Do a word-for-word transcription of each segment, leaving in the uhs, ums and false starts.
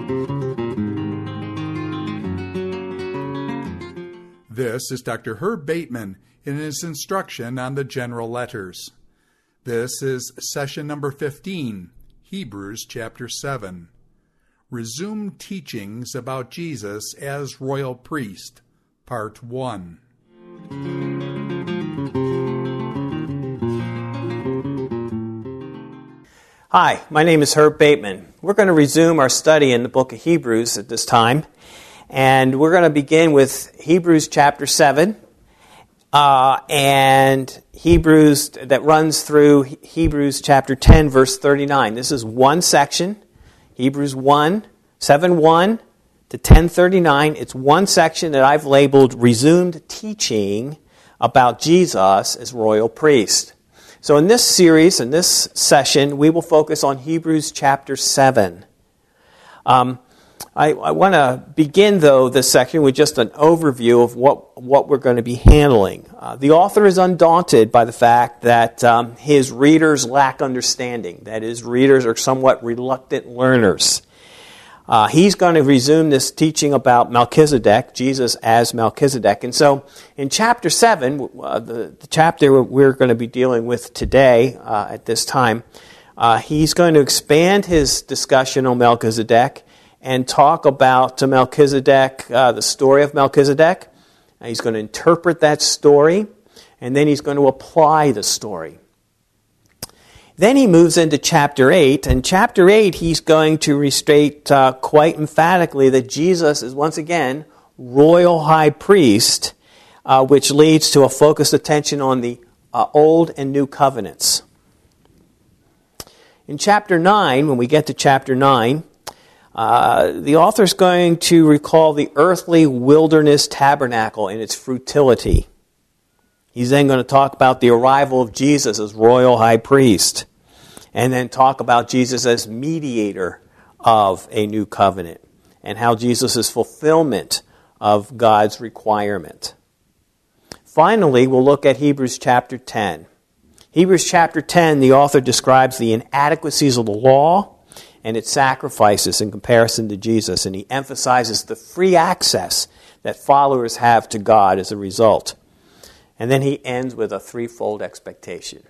This is Doctor Herb Bateman in his instruction on the general letters. This is session number fifteen, Hebrews chapter seven. Resumed teachings about Jesus as royal priest, part one. Hi, my name is Herb Bateman. We're going to resume our study in the book of Hebrews at this time. And we're going to begin with Hebrews chapter seven, uh, and Hebrews that runs through Hebrews chapter ten, verse thirty-nine. This is one section, Hebrews one, seven one to ten thirty-nine. It's one section that I've labeled Resumed Teaching about Jesus as Royal Priest. So in this series, in this session, we will focus on Hebrews chapter seven. Um, I, I want to begin, though, this section with just an overview of what, what we're going to be handling. Uh, the author is undaunted by the fact that um, his readers lack understanding, that his readers are somewhat reluctant learners. Uh, he's going to resume this teaching about Melchizedek, Jesus as Melchizedek. And so in chapter seven, uh, the, the chapter we're going to be dealing with today uh, at this time, uh, he's going to expand his discussion on Melchizedek and talk about Melchizedek, uh, the story of Melchizedek. Uh, he's going to interpret that story, and then he's going to apply the story. Then he moves into chapter eight, and chapter eight he's going to restate uh, quite emphatically that Jesus is once again royal high priest, uh, which leads to a focused attention on the uh, Old and New Covenants. In chapter nine, when we get to chapter nine, Uh, the author is going to recall the earthly wilderness tabernacle and its futility. He's then going to talk about the arrival of Jesus as royal high priest, and then talk about Jesus as mediator of a new covenant, and how Jesus is fulfillment of God's requirement. Finally, we'll look at Hebrews chapter ten. Hebrews chapter ten, the author describes the inadequacies of the law and its sacrifices in comparison to Jesus, and he emphasizes the free access that followers have to God as a result. And then he ends with a threefold expectation.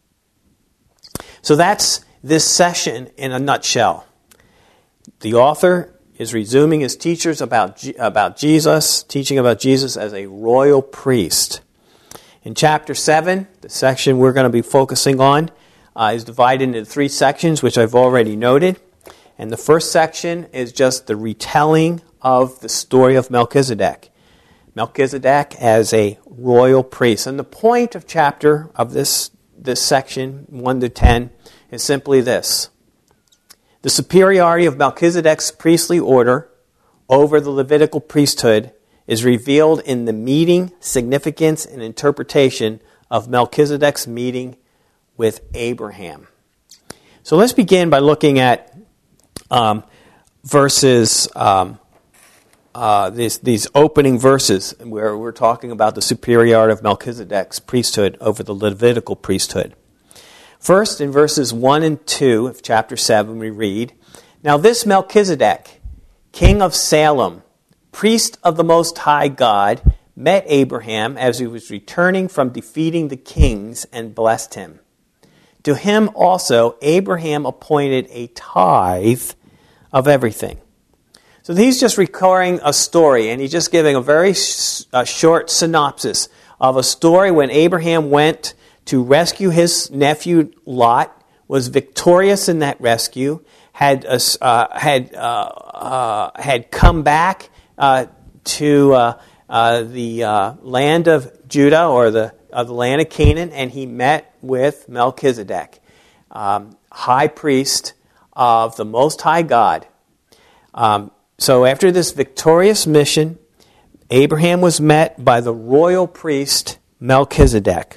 So that's this session in a nutshell. The author is resuming his teachers about, about Jesus, teaching about Jesus as a royal priest. In chapter seven, the section we're going to be focusing on, Uh, is divided into three sections, which I've already noted. And the first section is just the retelling of the story of Melchizedek. Melchizedek as a royal priest. And the point of chapter of this, this section, one to ten, is simply this. The superiority of Melchizedek's priestly order over the Levitical priesthood is revealed in the meeting, significance, and interpretation of Melchizedek's meeting with Abraham. So let's begin by looking at um, verses, um, uh, these, these opening verses where we're talking about the superiority of Melchizedek's priesthood over the Levitical priesthood. First, in verses one and two of chapter seven, we read, "Now this Melchizedek, king of Salem, priest of the Most High God, met Abraham as he was returning from defeating the kings and blessed him. To him also Abraham appointed a tithe of everything." So he's just recalling a story, and he's just giving a very sh- a short synopsis of a story when Abraham went to rescue his nephew Lot, was victorious in that rescue, had uh, had uh, uh, had come back uh, to uh, uh, the uh, land of Judah, or the of the land of Canaan, and he met with Melchizedek, um, high priest of the Most High God. Um, so after this victorious mission, Abraham was met by the royal priest Melchizedek.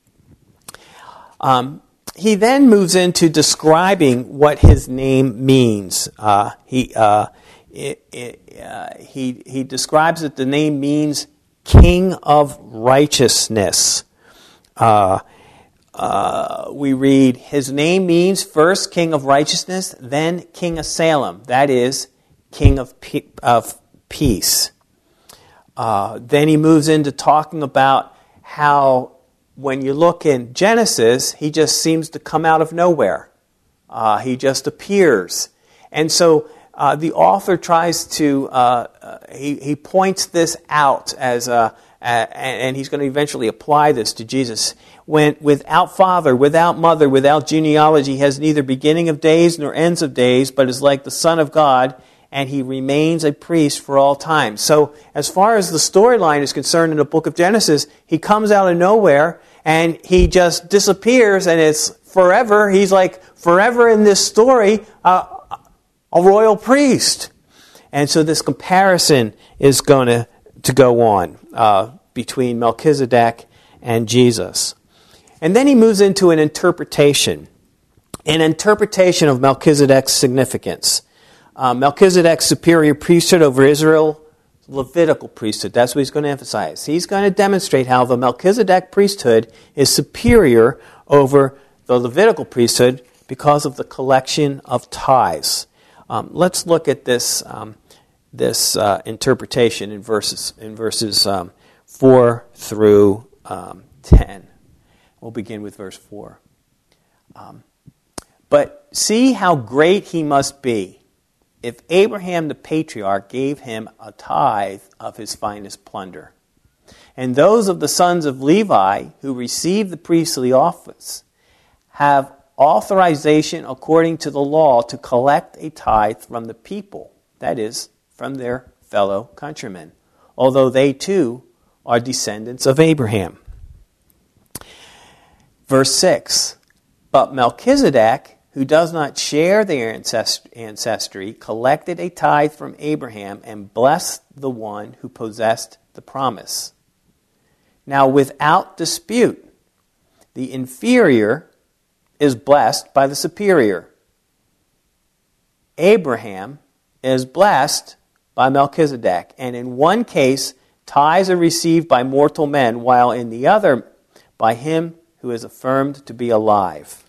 Um, he then moves into describing what his name means. Uh, he uh, it, it, uh, he he describes that the name means King of Righteousness. Uh, uh, we read, his name means first King of Righteousness, then King of Salem. That is, king of, pe- of peace. Uh, then he moves into talking about how when you look in Genesis, he just seems to come out of nowhere. Uh, he just appears. And so uh, the author tries to, uh, uh, he, he points this out as a, uh, and he's going to eventually apply this to Jesus. When without father, without mother, without genealogy, he has neither beginning of days nor ends of days, but is like the Son of God, and he remains a priest for all time. So as far as the storyline is concerned in the book of Genesis, he comes out of nowhere, and he just disappears, and it's forever. He's like forever in this story, uh, a royal priest. And so this comparison is going to to go on uh, between Melchizedek and Jesus. And then he moves into an interpretation, an interpretation of Melchizedek's significance. Uh, Melchizedek's superior priesthood over Israel, Levitical priesthood, that's what he's going to emphasize. He's going to demonstrate how the Melchizedek priesthood is superior over the Levitical priesthood because of the collection of tithes. Um, let's look at this um, this uh, interpretation in verses in verses um, four through um, ten. We'll begin with verse four. Um, but see how great he must be if Abraham the patriarch gave him a tithe of his finest plunder. And those of the sons of Levi who received the priestly office have authorization according to the law to collect a tithe from the people, that is, from their fellow countrymen, although they too are descendants of Abraham. Verse six, but Melchizedek, who does not share their ancestry, collected a tithe from Abraham and blessed the one who possessed the promise. Now, without dispute, the inferior is blessed by the superior. Abraham is blessed by Melchizedek, and in one case, tithes are received by mortal men, while in the other, by him who is affirmed to be alive.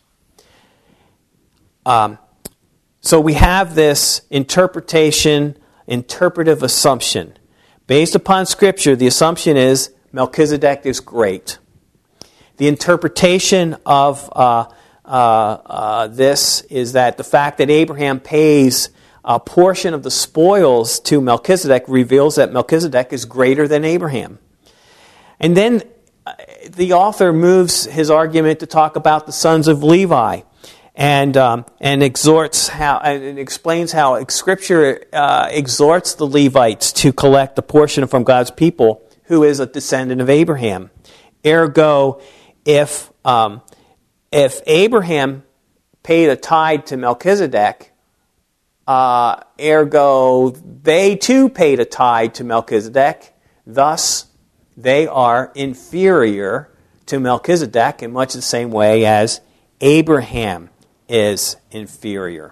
Um, so we have this interpretation, interpretive assumption. Based upon Scripture, the assumption is Melchizedek is great. The interpretation of uh, uh, uh, this is that the fact that Abraham pays a portion of the spoils to Melchizedek reveals that Melchizedek is greater than Abraham. And then the author moves his argument to talk about the sons of Levi, and um, and exhorts how and explains how Scripture uh, exhorts the Levites to collect a portion from God's people, who is a descendant of Abraham. Ergo, if um, if Abraham paid a tithe to Melchizedek, uh, ergo they too paid a tithe to Melchizedek. Thus, they are inferior to Melchizedek in much the same way as Abraham is inferior.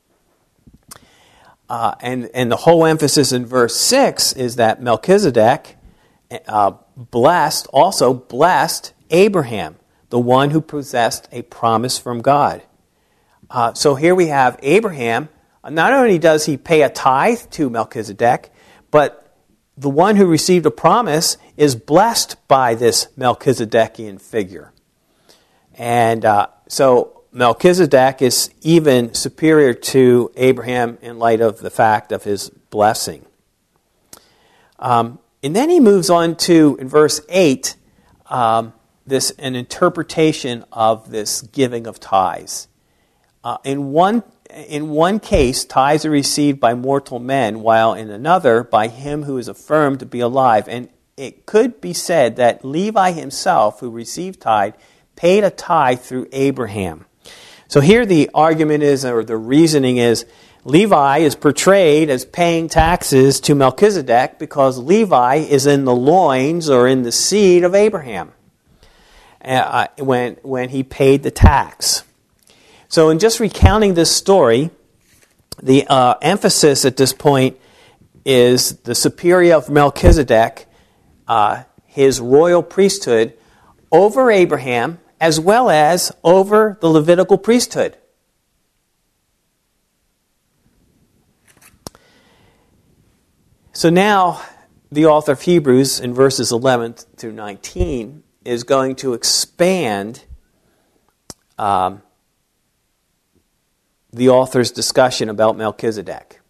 Uh, and, and the whole emphasis in verse six is that Melchizedek uh, blessed, also blessed Abraham, the one who possessed a promise from God. Uh, so here we have Abraham. Not only does he pay a tithe to Melchizedek, but the one who received a promise is blessed by this Melchizedekian figure. And uh, so Melchizedek is even superior to Abraham in light of the fact of his blessing. Um, and then he moves on to, in verse eight, um, this an interpretation of this giving of tithes. Uh, in one In one case, tithes are received by mortal men, while in another, by him who is affirmed to be alive. And it could be said that Levi himself, who received tithe, paid a tithe through Abraham. So here the argument is, or the reasoning is, Levi is portrayed as paying taxes to Melchizedek because Levi is in the loins or in the seed of Abraham uh, when, when he paid the tax. So in just recounting this story, the uh, emphasis at this point is the superiority of Melchizedek, uh, his royal priesthood, over Abraham, as well as over the Levitical priesthood. So now, the author of Hebrews in verses eleven through nineteen is going to expand um, the author's discussion about Melchizedek.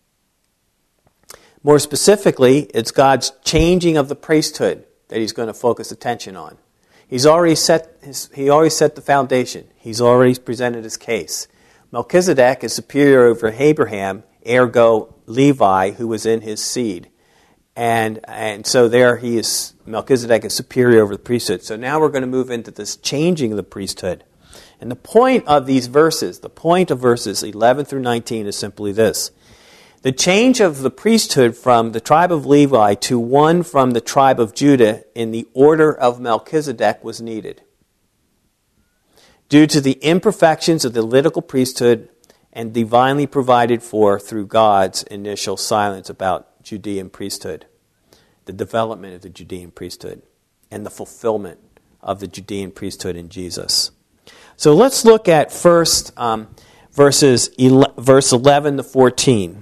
More specifically, it's God's changing of the priesthood that he's going to focus attention on. He's already set his, he already set the foundation. He's already presented his case. Melchizedek is superior over Abraham, ergo Levi, who was in his seed. And and so there he is, Melchizedek is superior over the priesthood. So now we're going to move into this changing of the priesthood. And the point of these verses, the point of verses eleven through nineteen is simply this. The change of the priesthood from the tribe of Levi to one from the tribe of Judah in the order of Melchizedek was needed, due to the imperfections of the Levitical priesthood and divinely provided for through God's initial silence about Judean priesthood, the development of the Judean priesthood, and the fulfillment of the Judean priesthood in Jesus. So let's look at first um, verses ele- verse eleven to fourteen.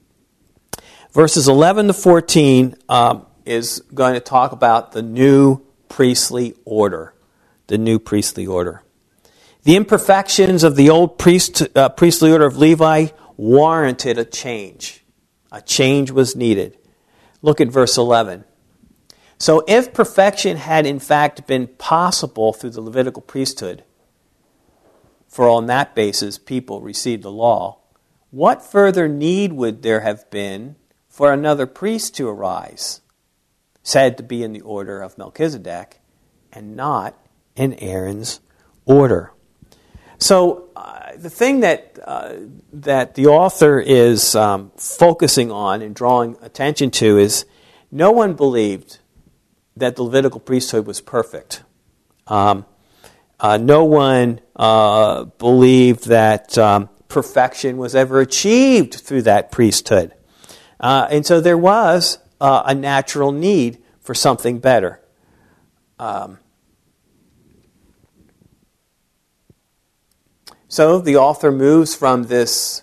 Verses eleven to fourteen um, is going to talk about the new priestly order. The new priestly order. The imperfections of the old priest, uh, priestly order of Levi warranted a change. A change was needed. Look at verse eleven. So if perfection had in fact been possible through the Levitical priesthood, for on that basis people received the law, what further need would there have been for another priest to arise, said to be in the order of Melchizedek, and not in Aaron's order? So uh, the thing that uh, that the author is um, focusing on and drawing attention to is no one believed that the Levitical priesthood was perfect. Um, uh, no one uh, believed that um, perfection was ever achieved through that priesthood. Uh, and so there was uh, a natural need for something better. Um, so the author moves from this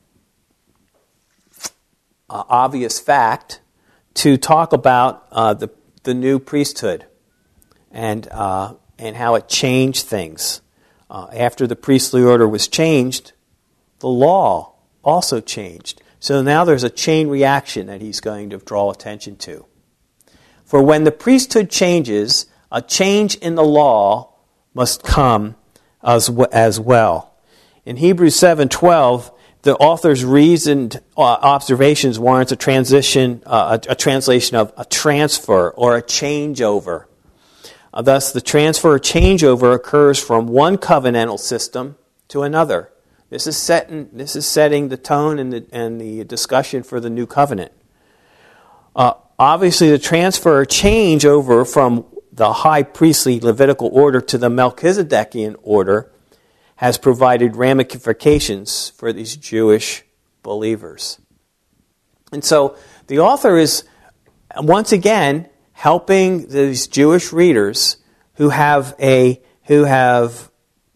uh, obvious fact to talk about uh, the the new priesthood and uh, and how it changed things. Uh, after the priestly order was changed, the law also changed. So now there's a chain reaction that he's going to draw attention to. For when the priesthood changes, a change in the law must come as, as well. In Hebrews seven twelve, the author's reasoned uh, observations warrants a transition, uh, a, a translation of a transfer or a changeover. Uh, thus, the transfer or changeover occurs from one covenantal system to another. This is setting, this is setting the tone and the, and the discussion for the new covenant. Uh, obviously, the transfer or changeover from the high priestly Levitical order to the Melchizedekian order has provided ramifications for these Jewish believers. And so the author is, once again, helping these Jewish readers who have a who have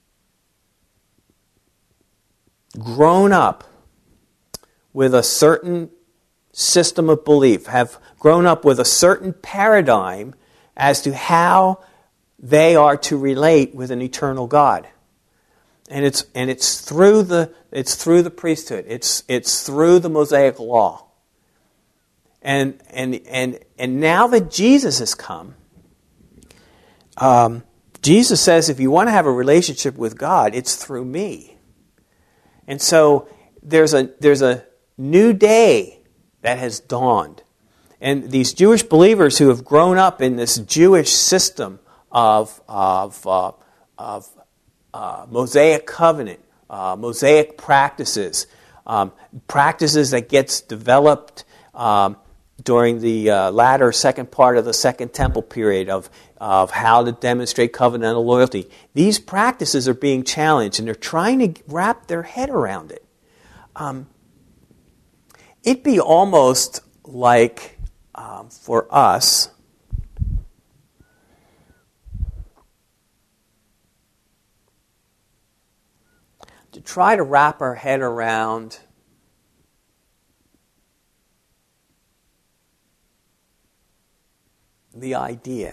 grown up with a certain system of belief, have grown up with a certain paradigm as to how they are to relate with an eternal God. And it's and it's through the it's through the priesthood. It's it's through the Mosaic law. And and and and now that Jesus has come, um, Jesus says, if you want to have a relationship with God, it's through me. And so there's a there's a new day that has dawned. And these Jewish believers who have grown up in this Jewish system of of uh, of uh, Mosaic covenant, uh, Mosaic practices, um, practices that gets developed um, during the uh, latter second part of the Second Temple period of of how to demonstrate covenantal loyalty. These practices are being challenged, and they're trying to wrap their head around it. Um, it'd be almost like um, for us to try to wrap our head around the idea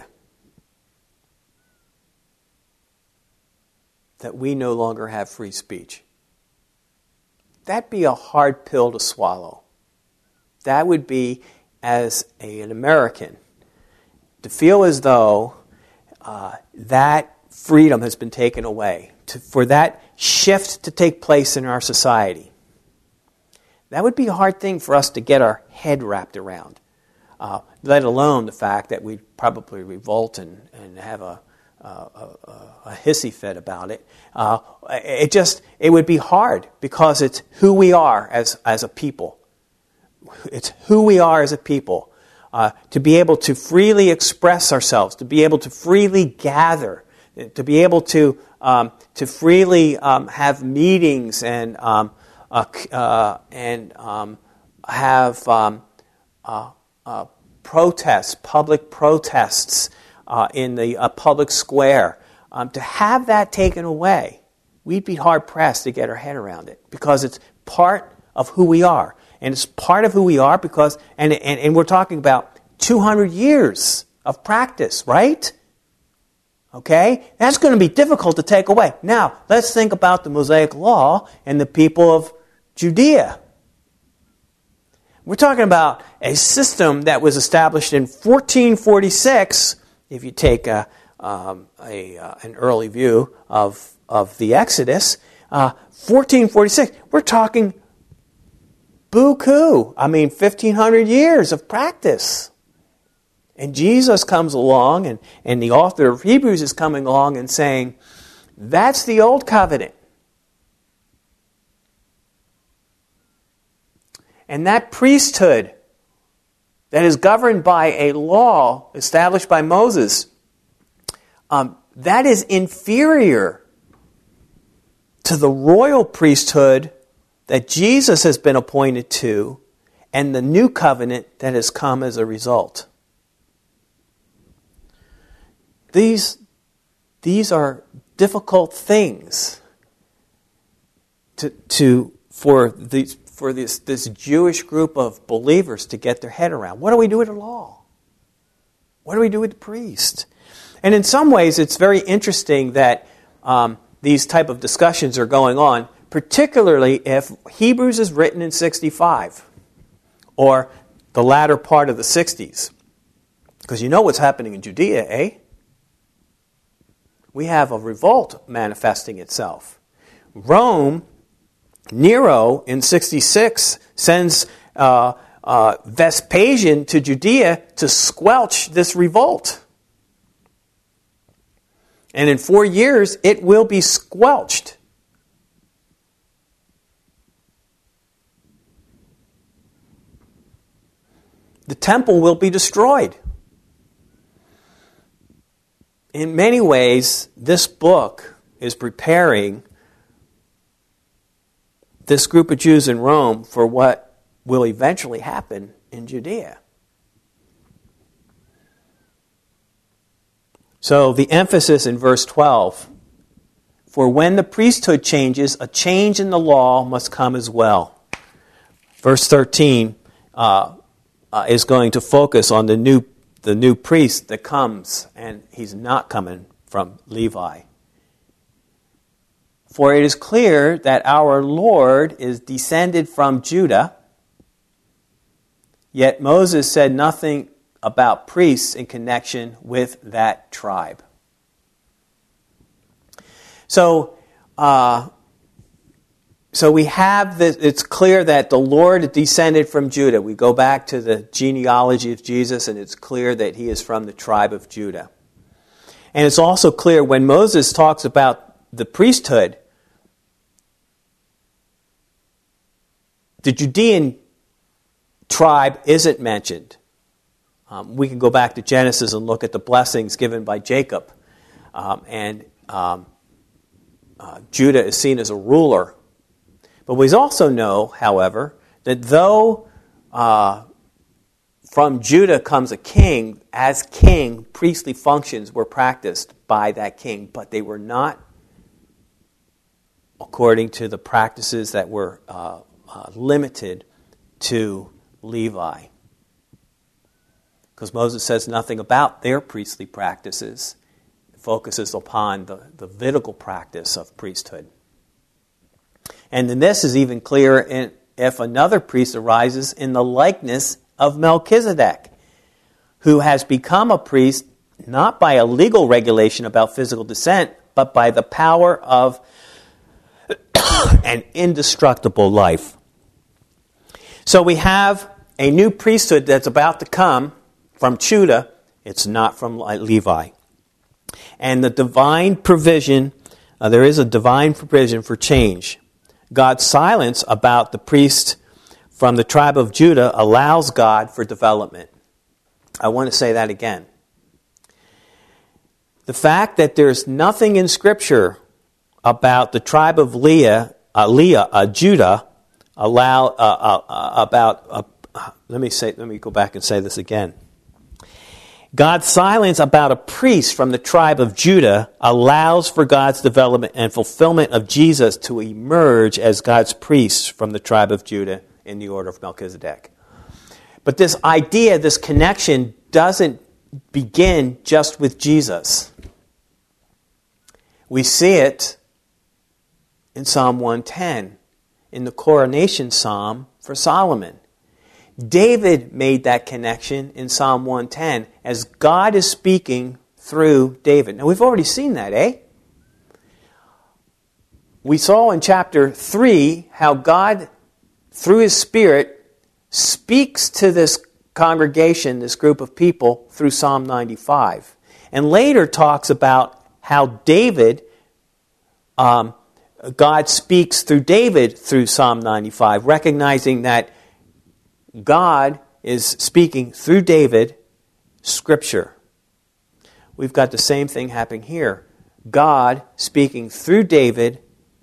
that we no longer have free speech. That'd be a hard pill to swallow. That would be, as a, an American, to feel as though uh, that freedom has been taken away, to, for that shift to take place in our society. That would be a hard thing for us to get our head wrapped around, uh, let alone the fact that we'd probably revolt and, and have a, a, a, a hissy fit about it. Uh, it just, it would be hard because it's who we are as, as a people. It's who we are as a people. Uh, to be able to freely express ourselves, to be able to freely gather, to be able to um, to freely um, have meetings and um, uh, uh, and um, have um, uh, uh, protests, public protests uh, in the uh, public square. Um, to have that taken away, we'd be hard pressed to get our head around it because it's part of who we are. And it's part of who we are because, and, and, and we're talking about two hundred years of practice, right? Okay? That's going to be difficult to take away. Now, let's think about the Mosaic Law and the people of Judea. We're talking about a system that was established in fourteen forty-six, if you take a, um, a, uh, an early view of, of the Exodus. Uh, fourteen forty-six, we're talking buku. I mean, fifteen hundred years of practice. And Jesus comes along, and, and the author of Hebrews is coming along and saying, that's the old covenant. And that priesthood that is governed by a law established by Moses, um, that is inferior to the royal priesthood that Jesus has been appointed to, and the new covenant that has come as a result. These, these are difficult things to, to for these for this, this Jewish group of believers to get their head around. What do we do with the law? What do we do with the priest? And in some ways, it's very interesting that um, these type of discussions are going on, particularly if Hebrews is written in sixty-five or the latter part of the sixties. Because you know what's happening in Judea, eh? We have a revolt manifesting itself. Rome, Nero in sixty-six sends uh, uh, Vespasian to Judea to squelch this revolt. And in four years, it will be squelched. The temple will be destroyed. In many ways, this book is preparing this group of Jews in Rome for what will eventually happen in Judea. So the emphasis in verse twelve, for when the priesthood changes, a change in the law must come as well. Verse thirteen uh, uh, is going to focus on the new the new priest that comes, and he's not coming from Levi. For it is clear that our Lord is descended from Judah, yet Moses said nothing about priests in connection with that tribe. So, uh, so we have this, it's clear that the Lord descended from Judah. We go back to the genealogy of Jesus, and it's clear that he is from the tribe of Judah. And it's also clear when Moses talks about the priesthood, the Judean tribe isn't mentioned. Um, we can go back to Genesis and look at the blessings given by Jacob. Um, and um, uh, Judah is seen as a ruler. But we also know, however, that though uh, from Judah comes a king, as king, priestly functions were practiced by that king, but they were not according to the practices that were uh, uh, limited to Levi. because Moses says nothing about their priestly practices. It focuses upon the, the Levitical practice of priesthood. And then this is even clearer in, if another priest arises in the likeness of Melchizedek, who has become a priest not by a legal regulation about physical descent, but by the power of an indestructible life. So we have a new priesthood that's about to come from Judah. It's not from Levi. And the divine provision, uh, there is a divine provision for change. God's silence about the priest from the tribe of Judah allows God for development. I want to say that again. The fact that there's nothing in Scripture about the tribe of Leah, uh, Leah, uh, Judah, allow uh, uh, about. Uh, let me say. Let me go back and say this again. God's silence about a priest from the tribe of Judah allows for God's development and fulfillment of Jesus to emerge as God's priest from the tribe of Judah in the order of Melchizedek. But this idea, this connection, doesn't begin just with Jesus. We see it in Psalm one ten, in the coronation psalm for Solomon. David made that connection in Psalm one ten as God is speaking through David. Now, we've already seen that, eh? We saw in chapter three how God, through His Spirit, speaks to this congregation, this group of people, through Psalm ninety-five. And later talks about how David, um, God speaks through David through Psalm ninety-five, recognizing that God is speaking through David, Scripture. We've got the same thing happening here. God speaking through David,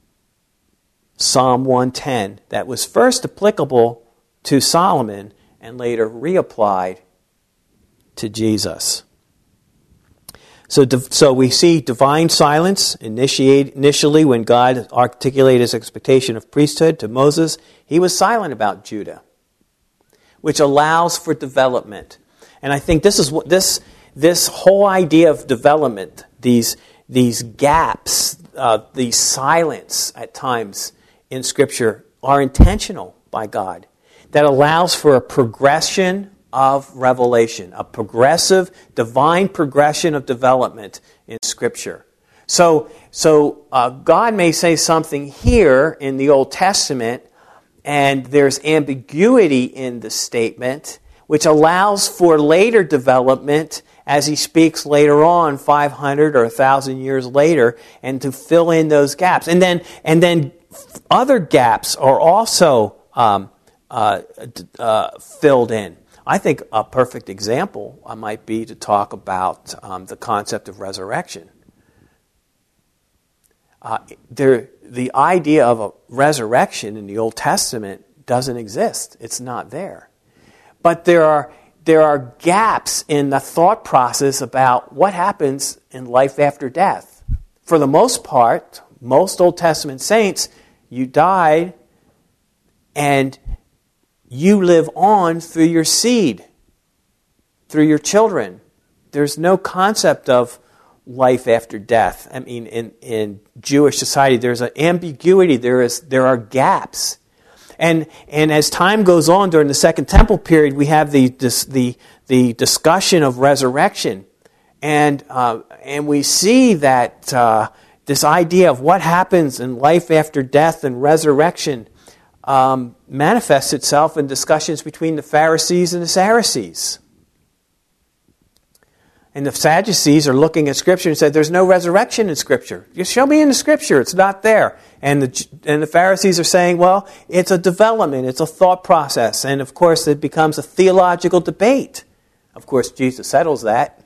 Psalm one ten, that was first applicable to Solomon and later reapplied to Jesus. So, so we see divine silence initiate, initially when God articulated His expectation of priesthood to Moses. He was silent about Judah, which allows for development. And I think this is what this this whole idea of development, these these gaps, uh, these silence at times in Scripture, are intentional by God. That allows for a progression of revelation, a progressive, divine progression of development in Scripture. So, so uh, God may say something here in the Old Testament, and there's ambiguity in the statement, which allows for later development as He speaks later on, five hundred or one thousand years later, and to fill in those gaps. And then, and then other gaps are also um, uh, uh, filled in. I think a perfect example might be to talk about um, the concept of resurrection. Uh, there, the idea of a resurrection in the Old Testament doesn't exist. It's not there. But there are there are gaps in the thought process about what happens in life after death. For the most part, most Old Testament saints, you died and you live on through your seed, through your children. There's no concept of life after death. I mean, in, in Jewish society, there's an ambiguity. There is there are gaps, and and as time goes on during the Second Temple period, we have the this, the the discussion of resurrection, and uh, and we see that uh, this idea of what happens in life after death and resurrection um, manifests itself in discussions between the Pharisees and the Sadducees. And the Sadducees are looking at Scripture and said, there's no resurrection in Scripture. You show me in the Scripture, it's not there. And the and the Pharisees are saying, well, it's a development, it's a thought process. And of course, it becomes a theological debate. Of course, Jesus settles that.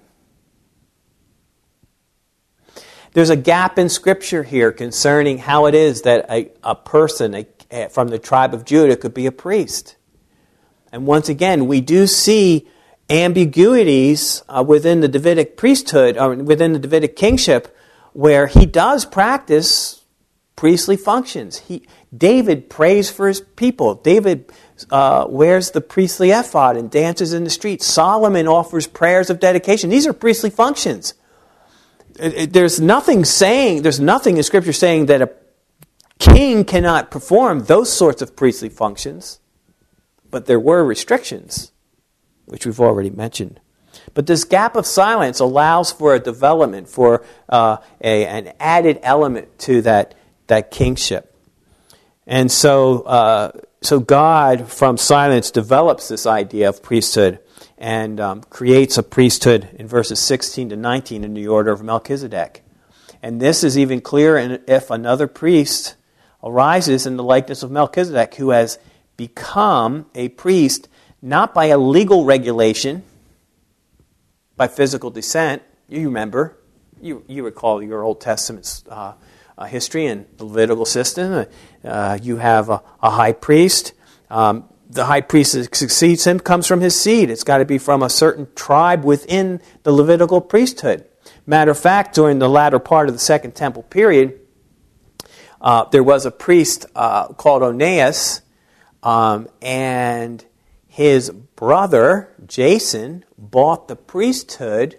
There's a gap in Scripture here concerning how it is that a, a person a, from the tribe of Judah could be a priest. And once again, we do see ambiguities uh, within the Davidic priesthood, or within the Davidic kingship, where he does practice priestly functions. He, David prays for his people. David uh, wears the priestly ephod and dances in the streets. Solomon offers prayers of dedication. These are priestly functions. It, it, there's nothing saying, there's nothing in Scripture saying that a king cannot perform those sorts of priestly functions, but there were restrictions, which we've already mentioned. But this gap of silence allows for a development, for uh, a, an added element to that, that kingship. And so, uh, so God, from silence, develops this idea of priesthood and um, creates a priesthood in verses sixteen to nineteen in the order of Melchizedek. And this is even clearer if another priest arises in the likeness of Melchizedek, who has become a priest not by a legal regulation, by physical descent. You remember, you you recall your Old Testament uh, uh, history and the Levitical system. Uh, you have a, a high priest. Um, the high priest that succeeds him comes from his seed. It's got to be from a certain tribe within the Levitical priesthood. Matter of fact, during the latter part of the Second Temple period, uh, there was a priest uh, called Onias, um, and his brother, Jason, bought the priesthood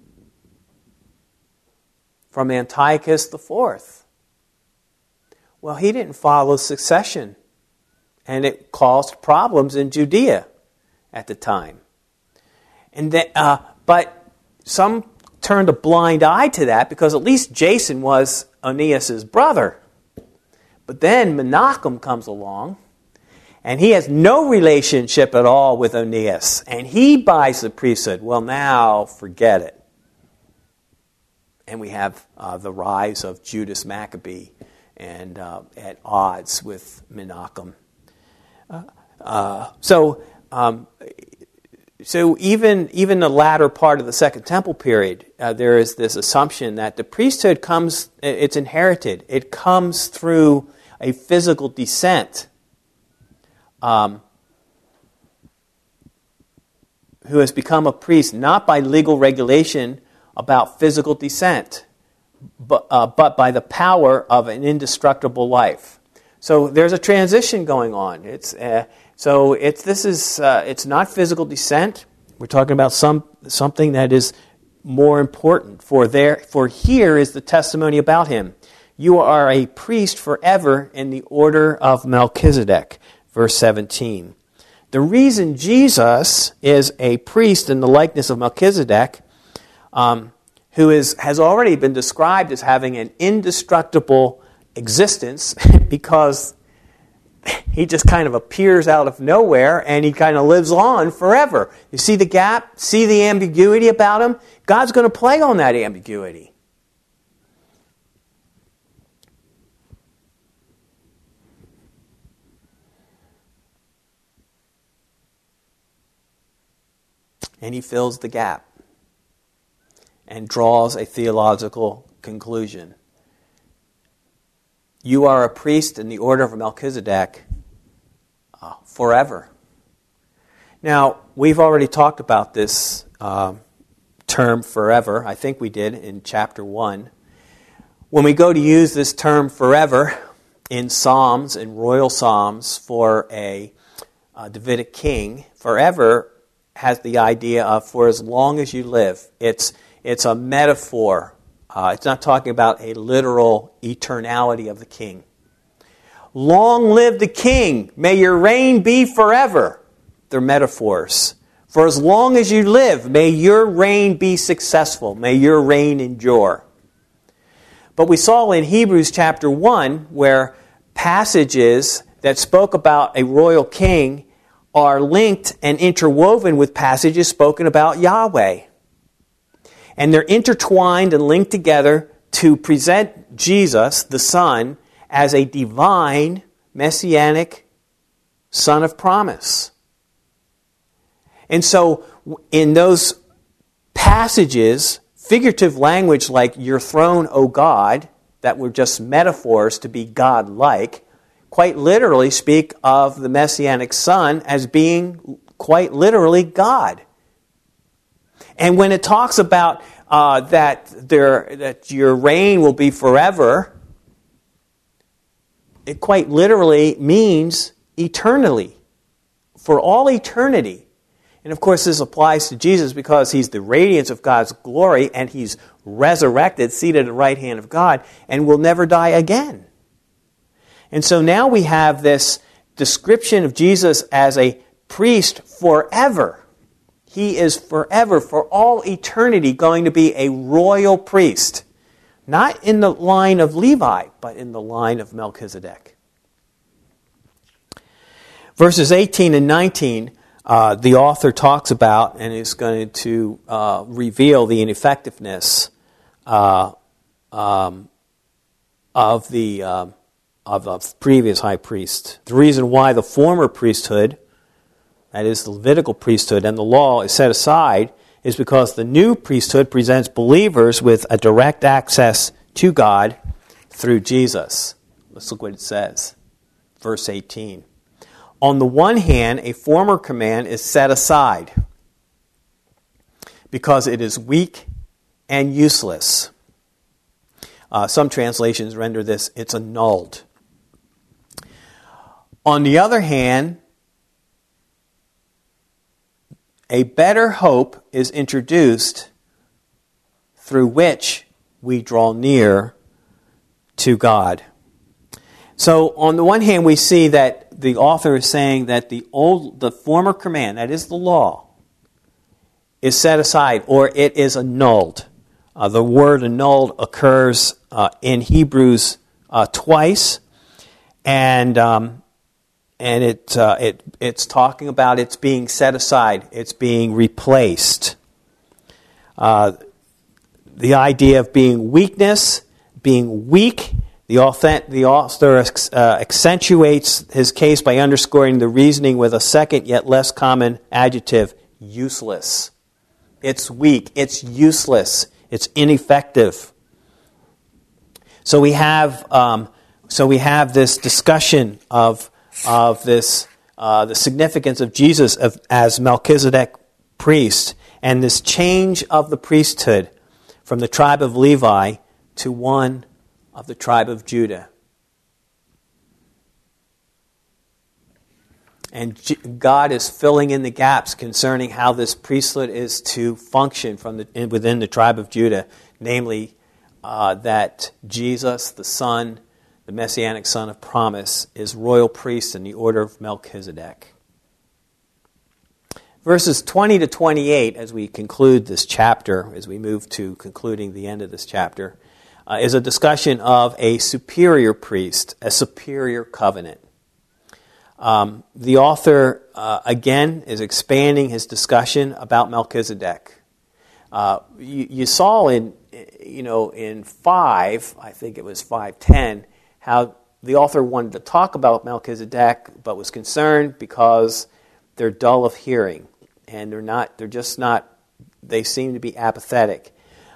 from Antiochus the Fourth. Well, he didn't follow succession, and it caused problems in Judea at the time. And then, uh, but some turned a blind eye to that because at least Jason was Onias' brother. But then Menachem comes along, and he has no relationship at all with Onias, and he buys the priesthood. Well, now forget it. And we have uh, the rise of Judas Maccabee, and uh, at odds with Menachem. Uh, uh, so, um, so even even the latter part of the Second Temple period, uh, there is this assumption that the priesthood comes, it's inherited. It comes through a physical descent. Um, who has become a priest not by legal regulation about physical descent, but, uh, but by the power of an indestructible life. So there's a transition going on. It's uh, so it's this is uh, it's not physical descent. We're talking about some something that is more important. For there, for here is the testimony about him. You are a priest forever in the order of Melchizedek. Verse seventeen. The reason Jesus is a priest in the likeness of Melchizedek, um, who is has already been described as having an indestructible existence, because he just kind of appears out of nowhere and he kind of lives on forever. You see the gap? See the ambiguity about him? God's going to play on that ambiguity. And he fills the gap and draws a theological conclusion. You are a priest in the order of Melchizedek uh, forever. Now, we've already talked about this uh, term forever. I think we did in chapter one. When we go to use this term forever in Psalms, in royal Psalms, for a, a Davidic king, forever has the idea of for as long as you live. It's it's a metaphor. Uh, it's not talking about a literal eternality of the king. Long live the king. May your reign be forever. They're metaphors. For as long as you live, may your reign be successful. May your reign endure. But we saw in Hebrews chapter one where passages that spoke about a royal king are linked and interwoven with passages spoken about Yahweh. And they're intertwined and linked together to present Jesus, the Son, as a divine, messianic Son of promise. And so in those passages, figurative language like your throne, O God, that were just metaphors to be God-like, quite literally speak of the Messianic Son as being quite literally God. And when it talks about uh, that there that your reign will be forever, it quite literally means eternally, for all eternity. And of course this applies to Jesus because he's the radiance of God's glory and he's resurrected, seated at the right hand of God, and will never die again. And so now we have this description of Jesus as a priest forever. He is forever, for all eternity, going to be a royal priest. Not in the line of Levi, but in the line of Melchizedek. Verses eighteen and nineteen, uh, the author talks about and is going to uh, reveal the ineffectiveness uh, um, of the uh, of the previous high priest. The reason why the former priesthood, that is the Levitical priesthood, and the law is set aside is because the new priesthood presents believers with a direct access to God through Jesus. Let's look what it says. Verse eighteen. On the one hand, a former command is set aside because it is weak and useless. Uh, some translations render this, it's annulled. On the other hand, a better hope is introduced through which we draw near to God. So on the one hand, we see that the author is saying that the old, the former command, that is the law, is set aside, or it is annulled. Uh, the word annulled occurs uh, in Hebrews uh, twice, and um, and it uh, it it's talking about it's being set aside, it's being replaced. Uh, the idea of being weakness, being weak. The author, the author uh, accentuates his case by underscoring the reasoning with a second yet less common adjective, useless. It's weak, it's useless, it's ineffective. So we have um, so we have this discussion of of this uh, the significance of Jesus of, as Melchizedek priest, and this change of the priesthood from the tribe of Levi to one of the tribe of Judah. And God is filling in the gaps concerning how this priesthood is to function from the, within the tribe of Judah, namely uh, that Jesus, the Son, the Messianic Son of promise, is royal priest in the order of Melchizedek. Verses twenty to twenty-eight, as we conclude this chapter, as we move to concluding the end of this chapter, Uh, is a discussion of a superior priest, a superior covenant. Um, the author, uh, again, is expanding his discussion about Melchizedek. Uh, you, you saw in, you know, in five, I think it was five ten, how the author wanted to talk about Melchizedek, but was concerned because they're dull of hearing, and they're not. They're just not. They seem to be apathetic.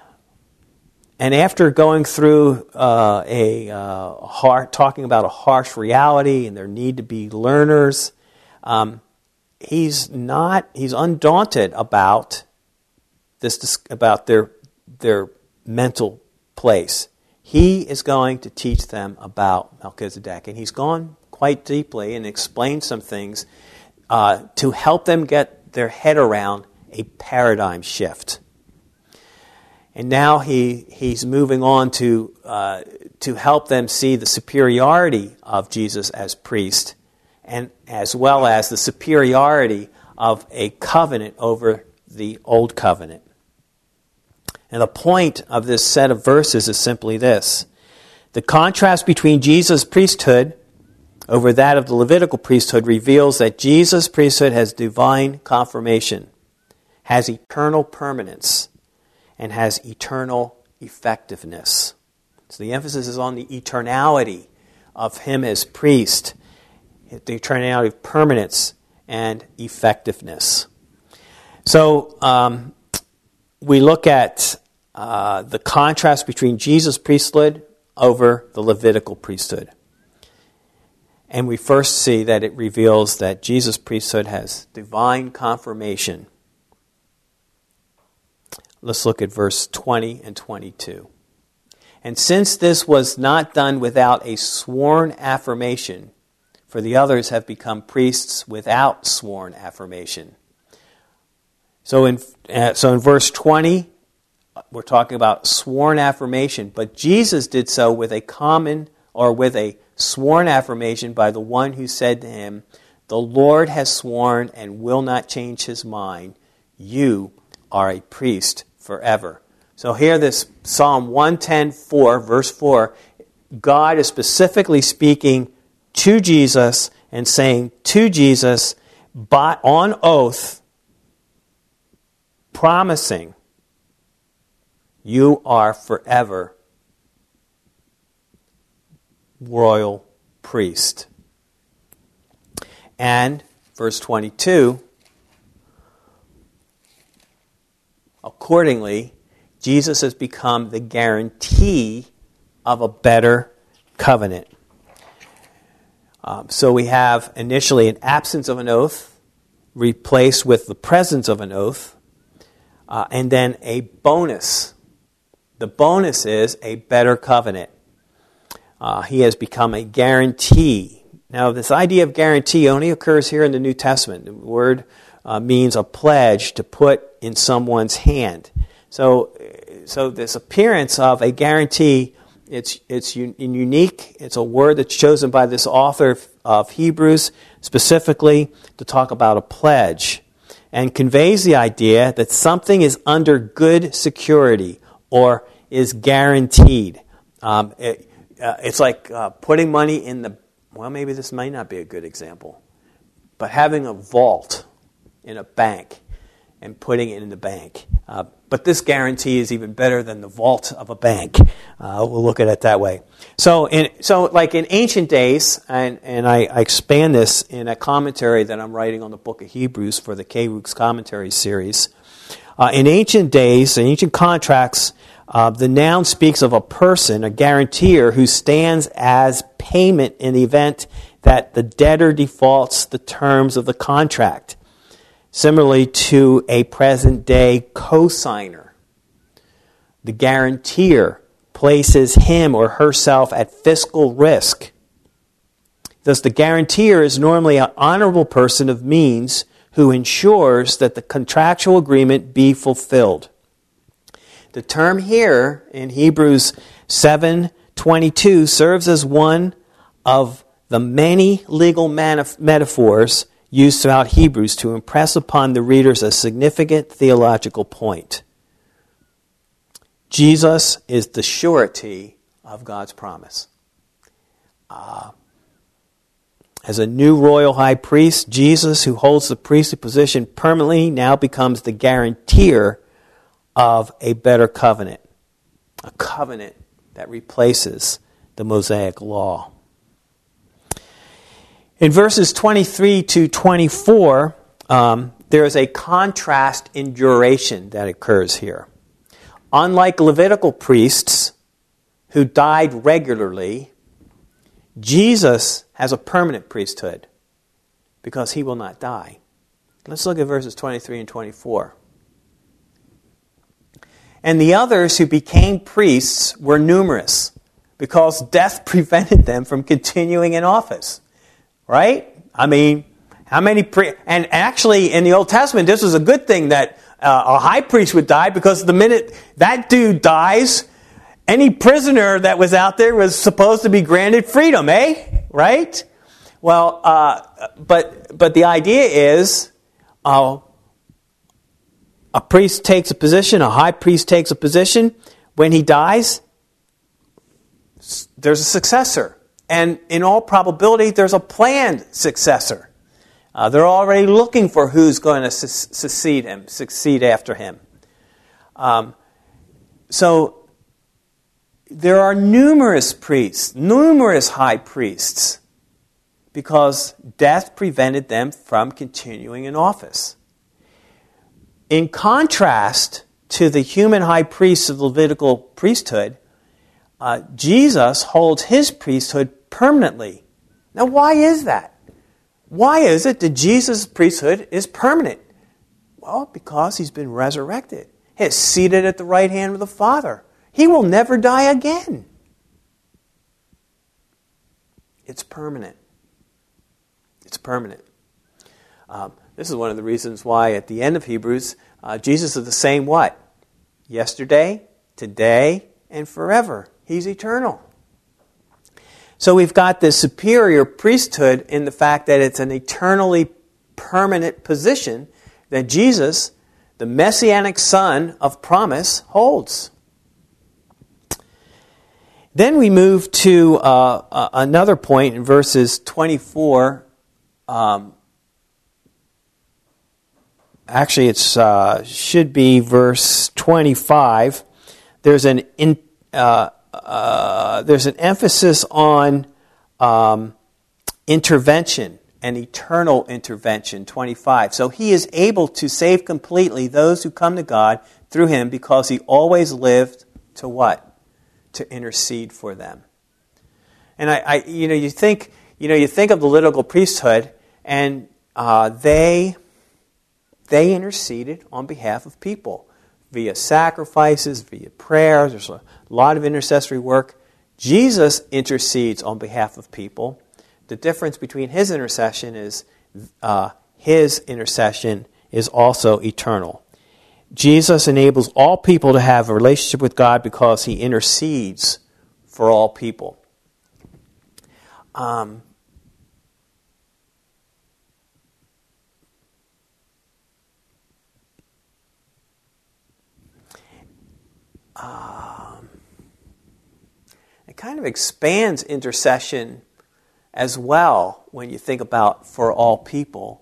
And after going through uh, a uh, hard, talking about a harsh reality and their need to be learners, um, he's not. He's undaunted about this, about their their mental place. He is going to teach them about Melchizedek, and he's gone quite deeply and explained some things uh, to help them get their head around a paradigm shift. And now he he's moving on to uh, to help them see the superiority of Jesus as priest, and as well as the superiority of a covenant over the old covenant. And the point of this set of verses is simply this: the contrast between Jesus' priesthood over that of the Levitical priesthood reveals that Jesus' priesthood has divine confirmation, has eternal permanence, and has eternal effectiveness. So the emphasis is on the eternality of him as priest, the eternality of permanence and effectiveness. So um, we look at uh, the contrast between Jesus' priesthood over the Levitical priesthood. And we first see that it reveals that Jesus' priesthood has divine confirmation. Let's look at verse twenty and twenty-two. And since this was not done without a sworn affirmation, for the others have become priests without sworn affirmation. So in uh, so in verse twenty, we're talking about sworn affirmation, but Jesus did so with a common or with a sworn affirmation by the one who said to him, "The Lord has sworn and will not change his mind. You are a priest forever." So here this Psalm one ten four, verse four, God is specifically speaking to Jesus and saying to Jesus by, on oath, promising, you are forever royal priest. And verse twenty-two, accordingly, Jesus has become the guarantee of a better covenant. Um, so we have initially an absence of an oath replaced with the presence of an oath, uh, and then a bonus. The bonus is a better covenant. Uh, he has become a guarantee. Now, this idea of guarantee only occurs here in the New Testament. The word uh, means a pledge to put in someone's hand. So, so this appearance of a guarantee, it's it's un- unique. It's a word that's chosen by this author of Hebrews specifically to talk about a pledge, and conveys the idea that something is under good security or is guaranteed. Um, it, uh, it's like uh, putting money in the, well, maybe this might not be a good example, but having a vault in a bank and putting it in the bank. Uh, but this guarantee is even better than the vault of a bank. Uh, we'll look at it that way. So, in, so like in ancient days, and, and I, I expand this in a commentary that I'm writing on the book of Hebrews for the K-Rooks Commentary series. Uh, in ancient days, in ancient contracts, uh, the noun speaks of a person, a guarantor, who stands as payment in the event that the debtor defaults the terms of the contract. Similarly to a present-day cosigner. The guarantor places him or herself at fiscal risk. Thus, the guarantor is normally an honorable person of means who ensures that the contractual agreement be fulfilled. The term here in Hebrews seven twenty-two serves as one of the many legal manif- metaphors used throughout Hebrews to impress upon the readers a significant theological point. Jesus is the surety of God's promise. Uh, as a new royal high priest, Jesus, who holds the priestly position permanently, now becomes the guarantor of a better covenant. A covenant that replaces the Mosaic law. In verses twenty-three to twenty-four, um, there is a contrast in duration that occurs here. Unlike Levitical priests who died regularly, Jesus has a permanent priesthood because he will not die. Let's look at verses twenty-three and twenty-four. And the others who became priests were numerous because death prevented them from continuing in office. Right? I mean, how many pre- and actually in the Old Testament, this was a good thing that uh, a high priest would die, because the minute that dude dies, any prisoner that was out there was supposed to be granted freedom, eh? Right? Well, uh, but but the idea is, uh, a priest takes a position, a high priest takes a position. When he dies, there's a successor. And in all probability, there's a planned successor. Uh, they're already looking for who's going to su- succeed him, succeed after him. Um, so there are numerous priests, numerous high priests, because death prevented them from continuing in office. In contrast to the human high priests of the Levitical priesthood, Uh, Jesus holds his priesthood permanently. Now, why is that? Why is it that Jesus' priesthood is permanent? Well, because he's been resurrected. He's seated at the right hand of the Father. He will never die again. It's permanent. It's permanent. Um, this is one of the reasons why at the end of Hebrews, uh, Jesus is the same what? Yesterday, today, and forever. He's eternal. So we've got this superior priesthood in the fact that it's an eternally permanent position that Jesus, the Messianic Son of promise, holds. Then we move to uh, uh, another point in verses twenty-four. Um, actually, it uh, should be verse twenty-five. There's an in, uh, uh, there's an emphasis on um, intervention, an eternal intervention. twenty-five. So he is able to save completely those who come to God through him because he always lived to what? To intercede for them. And I, I, you know, you think, you know, you think of the Levitical priesthood, and uh, they, they interceded on behalf of people via sacrifices, via prayers. There's a lot of intercessory work. Jesus intercedes on behalf of people. The difference between his intercession is uh, his intercession is also eternal. Jesus enables all people to have a relationship with God because he intercedes for all people. Um, um, it kind of expands intercession as well when you think about for all people.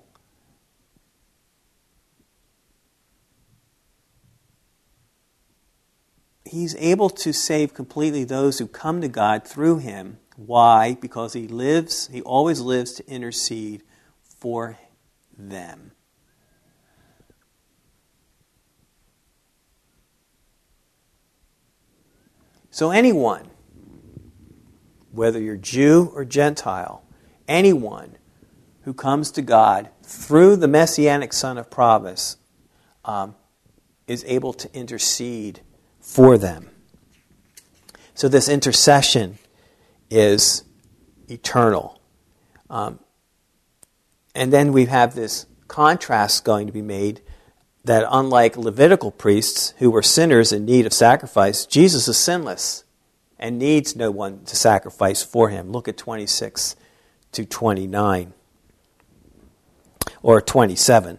He's able to save completely those who come to God through him. Why? Because he lives, he always lives to intercede for them. So anyone, whether you're Jew or Gentile, anyone who comes to God through the Messianic Son of promise um, is able to intercede for them. So this intercession is eternal. Um, and then we have this contrast going to be made that unlike Levitical priests who were sinners in need of sacrifice, Jesus is sinless and needs no one to sacrifice for him. Look at twenty-six to twenty-nine or twenty-seven.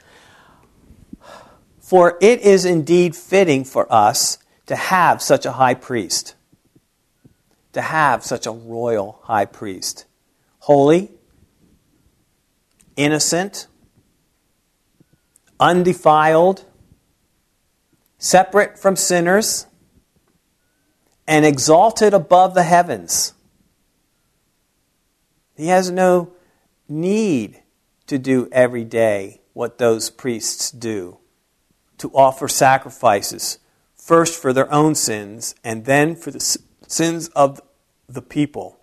For it is indeed fitting for us to have such a high priest, to have such a royal high priest, holy, innocent, undefiled, separate from sinners, and exalted above the heavens. He has no need to do every day what those priests do, to offer sacrifices, first for their own sins, and then for the sins of the people.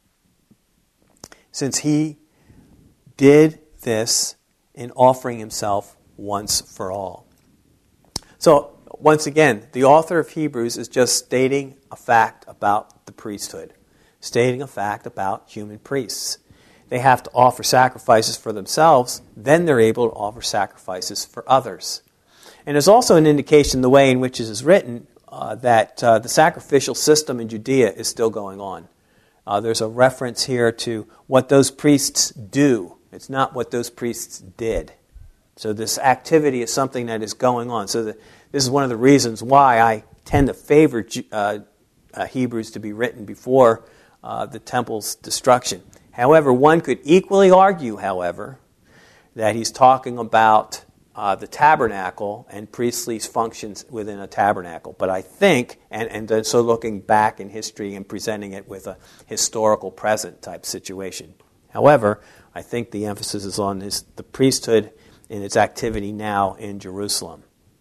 Since he did this in offering himself once for all. So, once again, the author of Hebrews is just stating a fact about the priesthood, stating a fact about human priests. They have to offer sacrifices for themselves, then they're able to offer sacrifices for others. And there's also an indication, the way in which it is written, uh, that uh, the sacrificial system in Judea is still going on. Uh, there's a reference here to what those priests do. It's not what those priests did. So this activity is something that is going on. So the, this is one of the reasons why I tend to favor uh, uh, Hebrews to be written before uh, the temple's destruction. However, one could equally argue, however, that he's talking about Uh, the tabernacle and priestly functions within a tabernacle. But I think, and, and so looking back in history and presenting it with a historical present type situation. However, I think the emphasis is on this, the priesthood in its activity now in Jerusalem.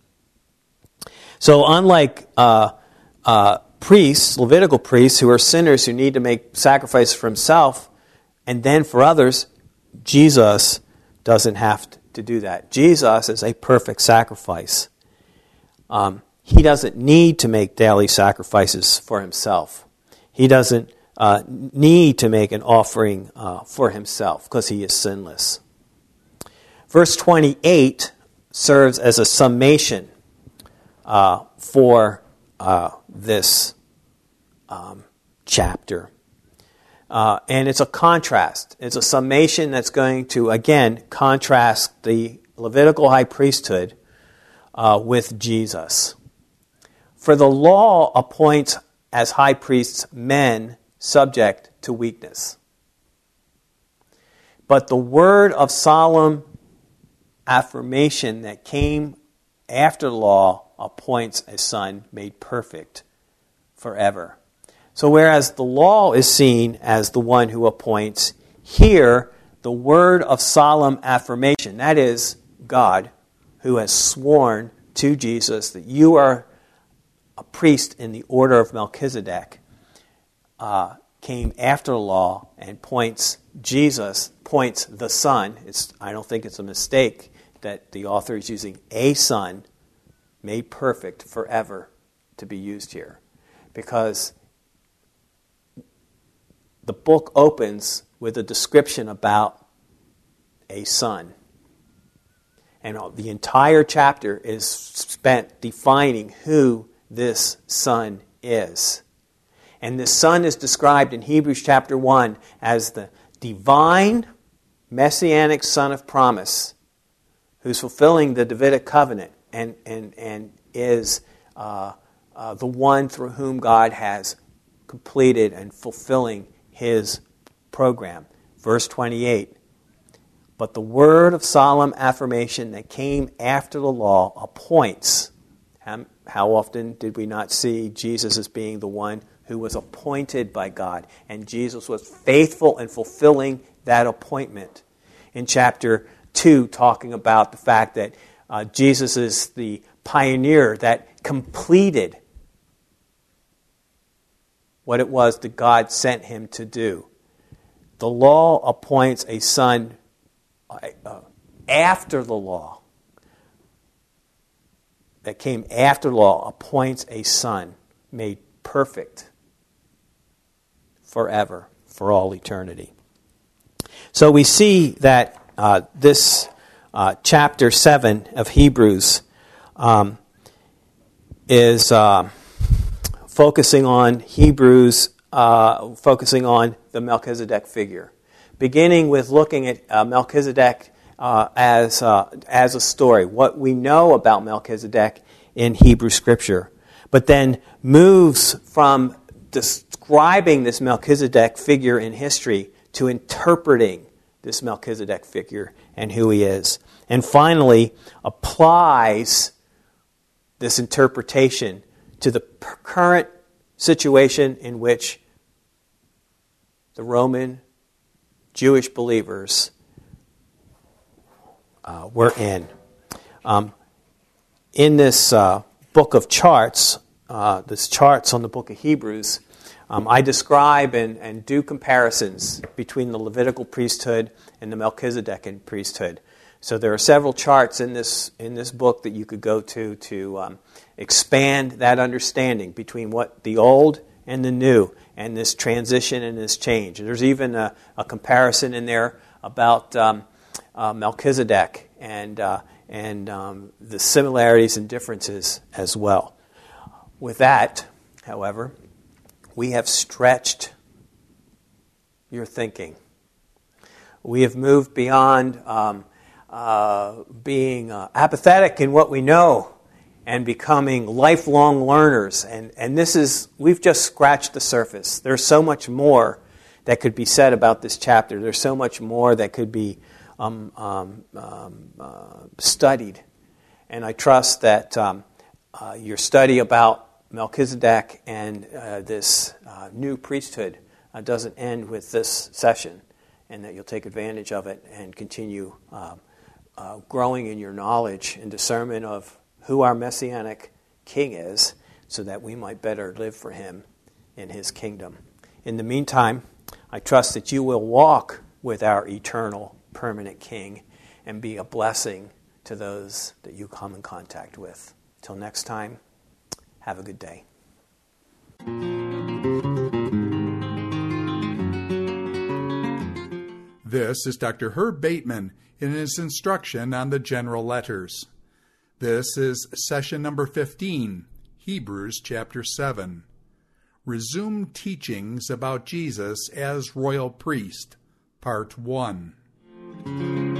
So unlike uh, uh, priests, Levitical priests, who are sinners who need to make sacrifice for himself and then for others, Jesus doesn't have to to do that. Jesus is a perfect sacrifice. Um, he doesn't need to make daily sacrifices for himself. He doesn't uh, need to make an offering uh, for himself because he is sinless. Verse twenty-eight serves as a summation uh, for uh, this um, chapter. Uh, and it's a contrast. It's a summation that's going to, again, contrast the Levitical high priesthood uh, with Jesus. For the law appoints as high priests men subject to weakness. But the word of solemn affirmation that came after the law appoints a son made perfect forever. So whereas the law is seen as the one who appoints, here the word of solemn affirmation, that is God, who has sworn to Jesus that you are a priest in the order of Melchizedek, uh, came after the law and points Jesus, points the Son. It's, I don't think it's a mistake that the author is using a son made perfect forever to be used here. Because the book opens with a description about a son. And the entire chapter is spent defining who this son is. And this son is described in Hebrews chapter one as the divine messianic son of promise who's fulfilling the Davidic covenant and, and, and is uh, uh, the one through whom God has completed and fulfilling his program. Verse twenty-eight, but the word of solemn affirmation that came after the law appoints. How, how often did we not see Jesus as being the one who was appointed by God? And Jesus was faithful in fulfilling that appointment. In chapter two, talking about the fact that uh, Jesus is the pioneer that completed what it was that God sent him to do. The law appoints a son uh, after the law. That came after the law appoints a son made perfect forever, for all eternity. So we see that uh, this uh, chapter seven of Hebrews um, is uh, focusing on Hebrews, uh, focusing on the Melchizedek figure, beginning with looking at uh, Melchizedek uh, as uh, as a story, what we know about Melchizedek in Hebrew Scripture, but then moves from describing this Melchizedek figure in history to interpreting this Melchizedek figure and who he is, and finally applies this interpretation to the current situation in which the Roman Jewish believers uh, were in. Um, in this uh, book of charts, uh, this charts on the book of Hebrews, um, I describe and, and do comparisons between the Levitical priesthood and the Melchizedekan priesthood. So there are several charts in this in this book that you could go to to um, expand that understanding between what the old and the new, and this transition and this change. And there's even a, a comparison in there about um, uh, Melchizedek and uh, and um, the similarities and differences as well. With that, however, we have stretched your thinking. We have moved beyond um, uh, being uh, apathetic in what we know and becoming lifelong learners. And, and this is, we've just scratched the surface. There's so much more that could be said about this chapter. There's so much more that could be um, um, um, uh, studied. And I trust that um, uh, your study about Melchizedek and uh, this uh, new priesthood uh, doesn't end with this session, and that you'll take advantage of it and continue uh, uh, growing in your knowledge and discernment of who our Messianic King is, so that we might better live for him in his kingdom. In the meantime, I trust that you will walk with our eternal, permanent King and be a blessing to those that you come in contact with. Till next time, Have a good day. This is Doctor Herb Bateman in his instruction on the general letters. This is session number fifteen, Hebrews chapter seven. Resumed teachings about Jesus as royal priest, part one.